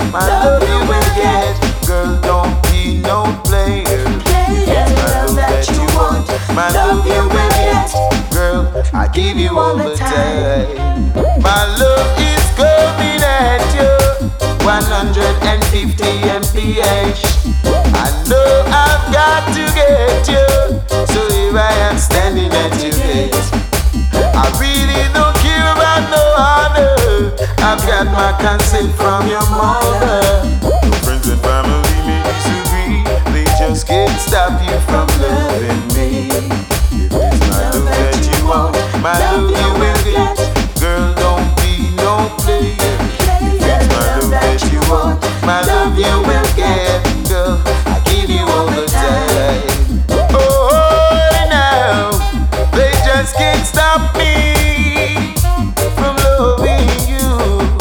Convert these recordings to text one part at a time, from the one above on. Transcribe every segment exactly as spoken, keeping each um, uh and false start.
my love you will get. Girl, don't be no player. It's my love that you want, my love you will get. Girl, I give you all the time. My love is coming at you, one hundred fifty M P H. I know I've got to get you, so here I am standing at your gate. I really don't care about no other. I've got my consent from your mother. Your friends and family may disagree, they just can't stop you from loving me. If it's my love that you want, my love you will get. Girl, don't be no player. If it's my love that you want, my love you will get. Girl, I give you all the time. Oh, now they just can't stop me from loving you.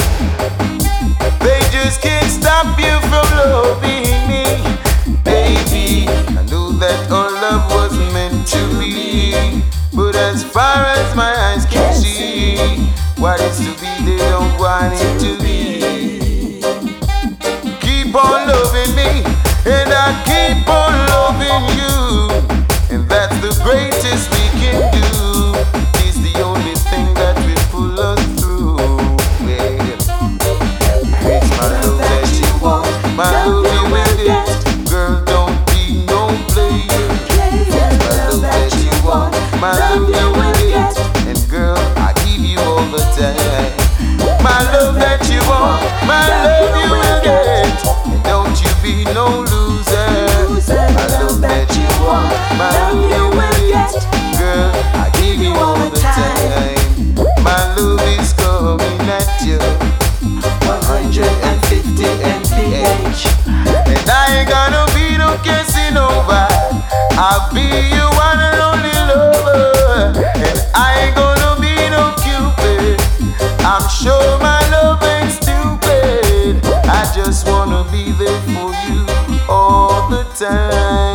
They just can't stop you from loving me, baby. I knew that our love was meant to be, but as far as my eyes can see, what is to be, they don't want it to be. Keep on loving me, and I keep on loving you, and that's the greatest we can do. It's the only thing that will pull us through. Yeah. It's my love that you want, my love you will get. Girl, don't be no player. It's my love that you want, my love you will get. And girl, I give you all the time. My love that you want, my love you will get. And don't you be no loser. My love that you want, my love you will get. Girl, I give you all the time. My love is coming at you, one hundred fifty M P H. And I ain't gonna be no Casanova, I'll be your one and only lover. And I ain't gonna be no Cupid, I'm sure my love ain't stupid. I just wanna be there for you all the time.